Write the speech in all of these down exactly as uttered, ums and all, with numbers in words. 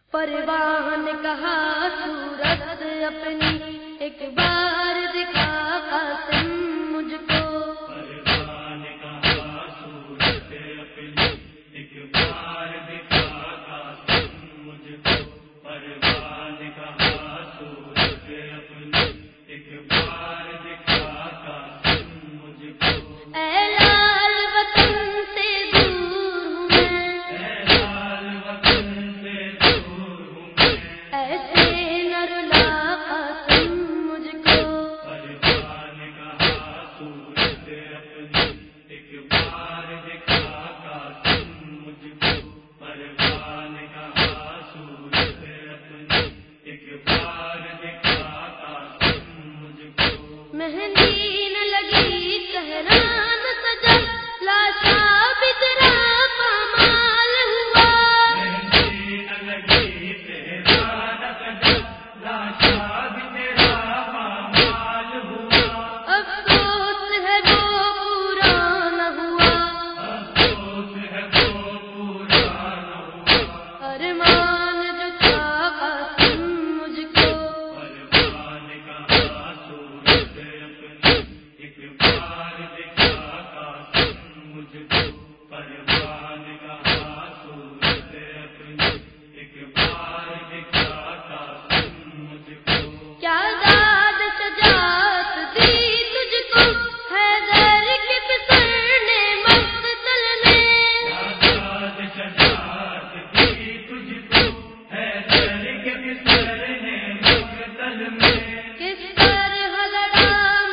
پروان نے کہا صورت اپنی ایک بار دکھا قاسم مجھ کو، پروان نے کہا صورت اپنی ایک بار دکھا قاسم مجھ کو، پروان نے کہا صورت اپنی ایک بار دکھا قاسم مجھ کو، اے لال وطن سے دور ہوں میں، اے لال وطن سے دور ہوں میں، ایسے نہ رلا قاسم مجھ کو، پروان نے کہا صورت اپنی ایک بار دکھا قاسم مجھ کو، پروان نے کہا صورت اپنی ایک بار دکھا قاسم مجھ کو، مہندی نہ لگی صحرا نہ سجا لاشا بھی تیرا پامال ہوا، مہندی نہ لگی تیرا نہ سجا لاشا بھی تیرا پامال ہوا، افسوس ہے وہ پورا نہ ہوا، افسوس ہے وہ پورا نہ ہوا، ارمان جو تھا قاسم مجھ کو، پروان نے کہا صورت اپنی ایک بار دکھا قاسم مجھ کو، پروان نے کہا صورت اپنی ایک بار دکھا قاسم مجھ کو، کیا داد سجات دی تجھ کو حیدر کے پسر نے مقتل میں، آزاد شجاعت دی تجھ کو حیدر کے پسر نے مقتل میں، کس طرح لڑا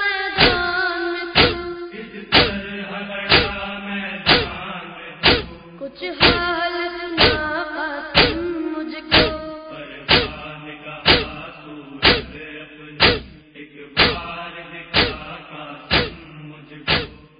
میدان میں تو، اس طرح لڑا میدان میں تو، کچھ حال سنا قاسم مجھ کو، پروان نے کہا صورت اپنی ایک بار دکھا قاسم مجھ کو،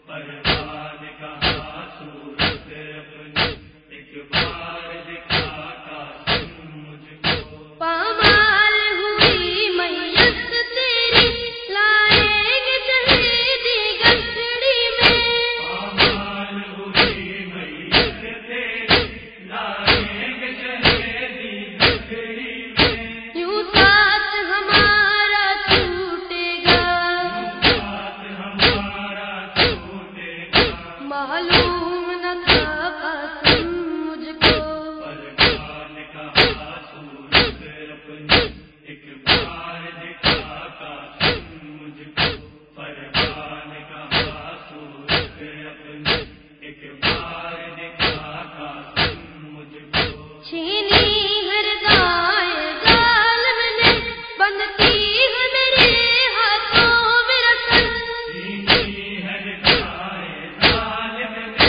پروان نے کہا صورت اپنی ایک بار دکھا قاسم مجھ کو، پامال ہوئی میت تیری لائیں گے شہیدی گٹھڑی میں، پامال ہوئی میت تیری لائیں گے شہیدی گٹھڑی میں، یوں ساتھ ہمارا چھوٹے گا، ساتھ ہمارا چھوٹے گا، معلوم نہ تھا قاسم مجھ کو، پروان نے کہا صورت اپنی ایک بار دکھا قاسم مجھ کو، پروان نے کہا صورت اپنی ایک بار دکھا قاسم مجھ کو، چھینی ہر گائے ظالم نے بنتی ہے میرے ہاتھوں میں رسن، سینی ہے گائے ظالم میں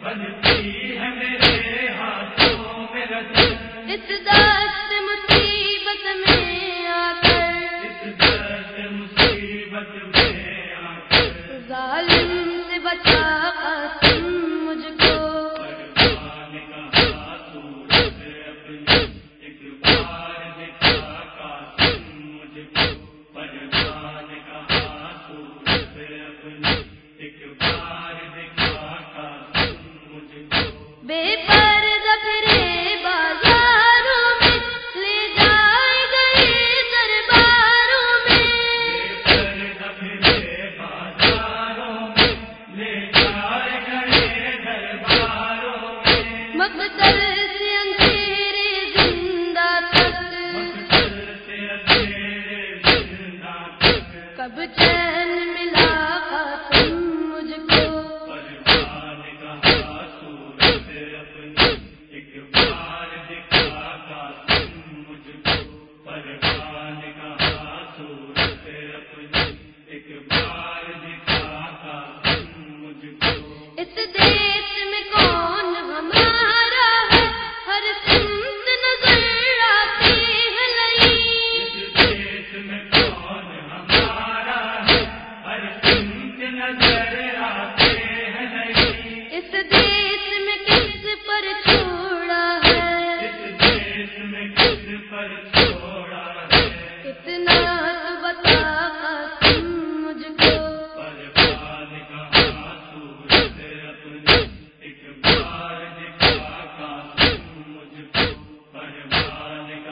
بنتی ہے میرے ہاتھوں میں رسن، اس دست مصیبت میں آ کر اس دست مصیبت میں آ کر ظالم سے بچا قاسم مجھ کو، پروان نے کہا صورت اپنی ایک بار دکھا قاسم مجھ کو، پروان نے کہا صورت اپنی ایک بار دکھا قاسم مجھ کو، بے پردہ پھرے بازاروں میں لے جائے گئے درباروں میں، پردہ پھرے بازاروں میں لے جائے گئے درباروں میں، مقتل سے اندھیرے زندہ تک، مقتل سے اندھیرے زندہ تک، کب چین ملا قاسم مجھ کو، پروان نے کہا صورت اپنی ایک بار دکھا قاسم مجھ کو، پروان نے کہا صورت اپنی ایک بار دکھا قاسم مجھ کو، اس دیش میں کون ہمارا ہے ہر سمت نظر آتی ہے لئی، اس دیش میں کون ہمارا ہے ہر سمت نظر آتے ہیں نہیں، اس دیش میں کس پر چھوڑا ہے اس دیش میں کس پر چھوڑا ہے، اتنا تو بتا قاسم مجھ کو، پروان نے کہا صورت اپنی ایک بار دکھا قاسم مجھ کو، پروان نے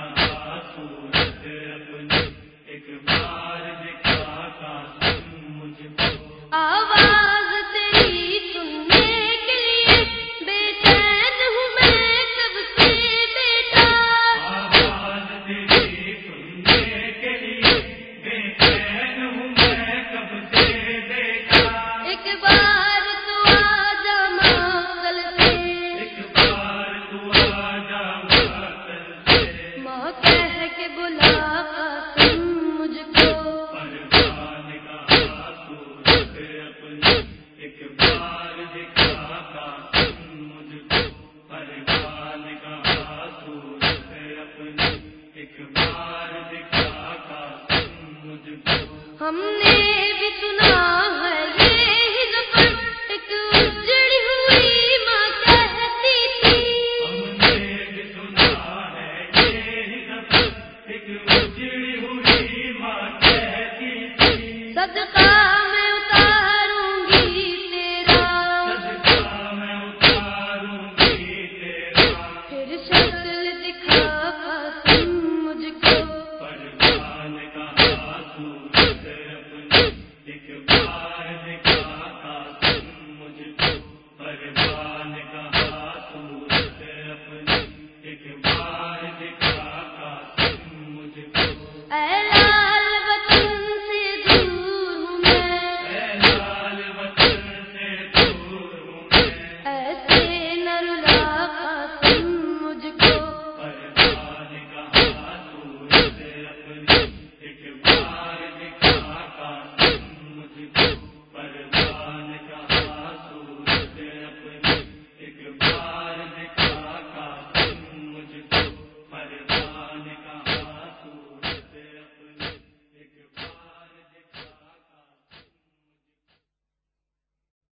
ہم نے